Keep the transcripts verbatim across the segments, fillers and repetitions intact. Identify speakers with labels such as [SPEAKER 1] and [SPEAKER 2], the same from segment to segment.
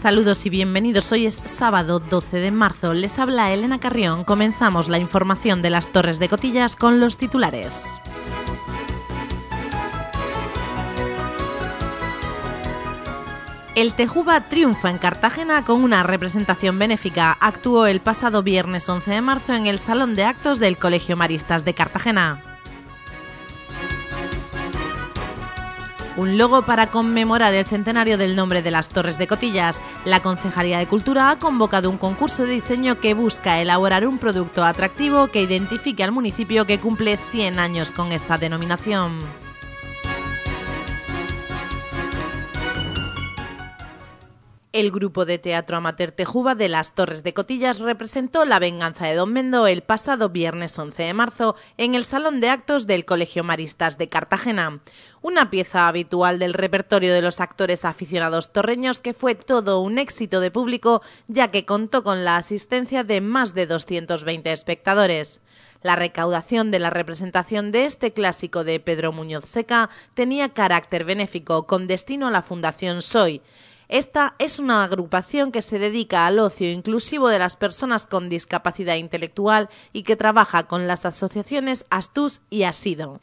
[SPEAKER 1] Saludos y bienvenidos. Hoy es sábado doce de marzo. Les habla Elena Carrión. Comenzamos la información de las Torres de Cotillas con los titulares. El Tejuba triunfa en Cartagena con una representación benéfica. Actuó el pasado viernes once de marzo en el Salón de Actos del Colegio Maristas de Cartagena. Un logo para conmemorar el centenario del nombre de las Torres de Cotillas. La Concejalía de Cultura ha convocado un concurso de diseño que busca elaborar un producto atractivo que identifique al municipio que cumple cien años con esta denominación. El grupo de teatro amateur Tejuba de las Torres de Cotillas representó La venganza de Don Mendo el pasado viernes once de marzo en el Salón de Actos del Colegio Maristas de Cartagena. Una pieza habitual del repertorio de los actores aficionados torreños que fue todo un éxito de público, ya que contó con la asistencia de más de doscientos veinte espectadores. La recaudación de la representación de este clásico de Pedro Muñoz Seca tenía carácter benéfico con destino a la Fundación Soy. Esta es una agrupación que se dedica al ocio inclusivo de las personas con discapacidad intelectual y que trabaja con las asociaciones Astús y Asido.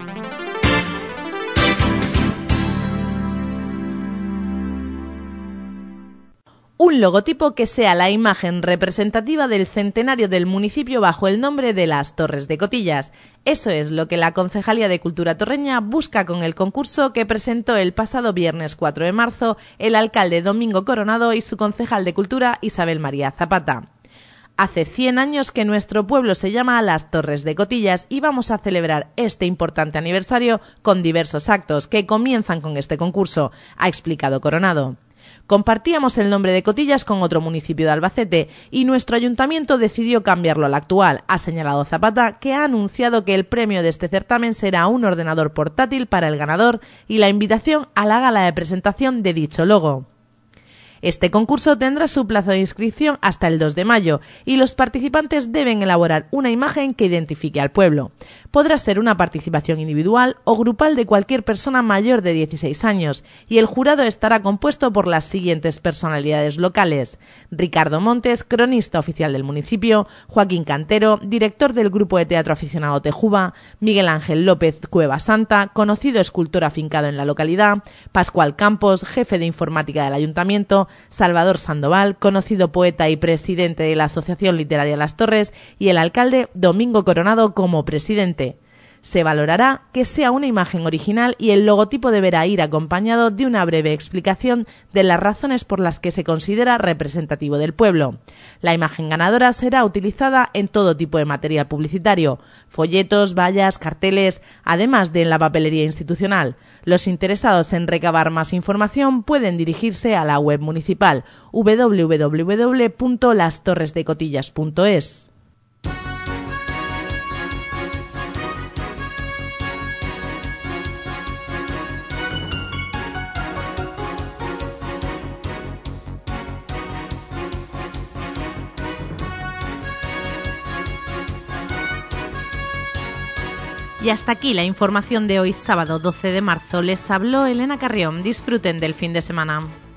[SPEAKER 1] Un logotipo que sea la imagen representativa del centenario del municipio bajo el nombre de las Torres de Cotillas. Eso es lo que la Concejalía de Cultura torreña busca con el concurso que presentó el pasado viernes cuatro de marzo el alcalde Domingo Coronado y su concejal de Cultura Isabel María Zapata. Hace cien años que nuestro pueblo se llama Las Torres de Cotillas y vamos a celebrar este importante aniversario con diversos actos que comienzan con este concurso, ha explicado Coronado. Compartíamos el nombre de Cotillas con otro municipio de Albacete y nuestro ayuntamiento decidió cambiarlo al actual, ha señalado Zapata, que ha anunciado que el premio de este certamen será un ordenador portátil para el ganador y la invitación a la gala de presentación de dicho logo. Este concurso tendrá su plazo de inscripción hasta el dos de mayo y los participantes deben elaborar una imagen que identifique al pueblo. Podrá ser una participación individual o grupal de cualquier persona mayor de dieciséis años y el jurado estará compuesto por las siguientes personalidades locales: Ricardo Montes, cronista oficial del municipio; Joaquín Cantero, director del grupo de teatro aficionado Tejuba; Miguel Ángel López Cueva Santa, conocido escultor afincado en la localidad; Pascual Campos, jefe de informática del ayuntamiento; Salvador Sandoval, conocido poeta y presidente de la Asociación Literaria Las Torres, y el alcalde Domingo Coronado como presidente. Se valorará que sea una imagen original y el logotipo deberá ir acompañado de una breve explicación de las razones por las que se considera representativo del pueblo. La imagen ganadora será utilizada en todo tipo de material publicitario, folletos, vallas, carteles, además de en la papelería institucional. Los interesados en recabar más información pueden dirigirse a la web municipal doble u doble u doble u punto las torres de cotillas punto es. Y hasta aquí la información de hoy sábado doce de marzo. Les habló Elena Carrión. Disfruten del fin de semana.